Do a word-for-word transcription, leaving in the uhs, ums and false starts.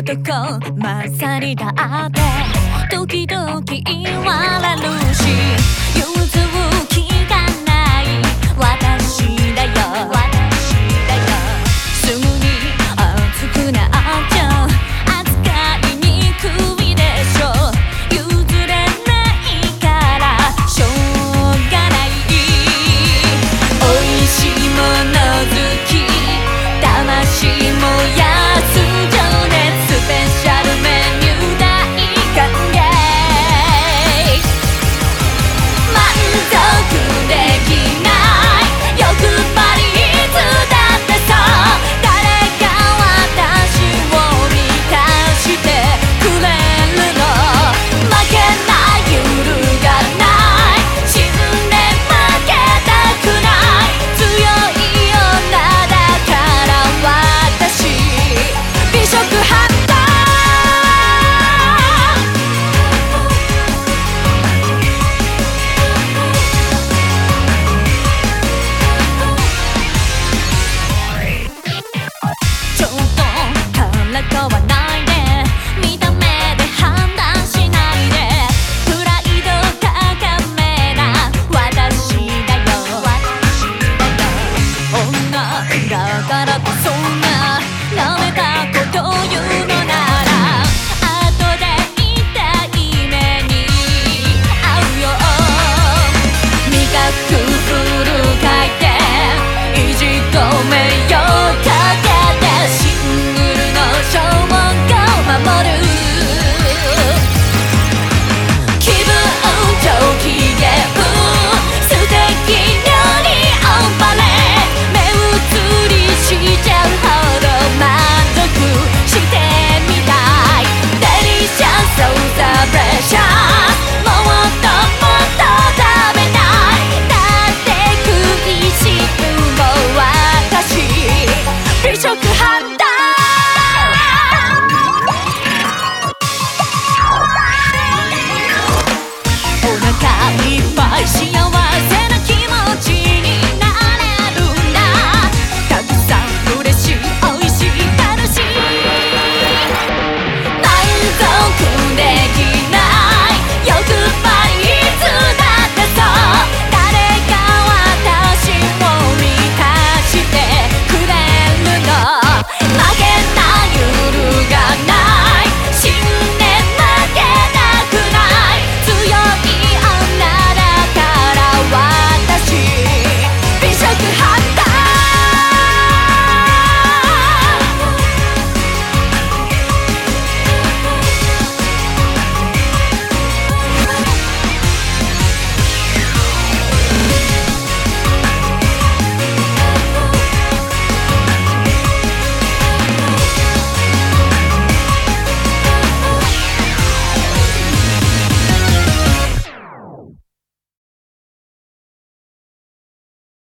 男勝りだって時々言われるし融通きかない私だよ私だよすぐに熱くなっちゃう扱いにくいでしょ譲れないからしょうがない美味しいもの好き魂もや買わないで見た目で判断しないでプライド高めな私だよ私だよ女だからこそな舐めたこと言う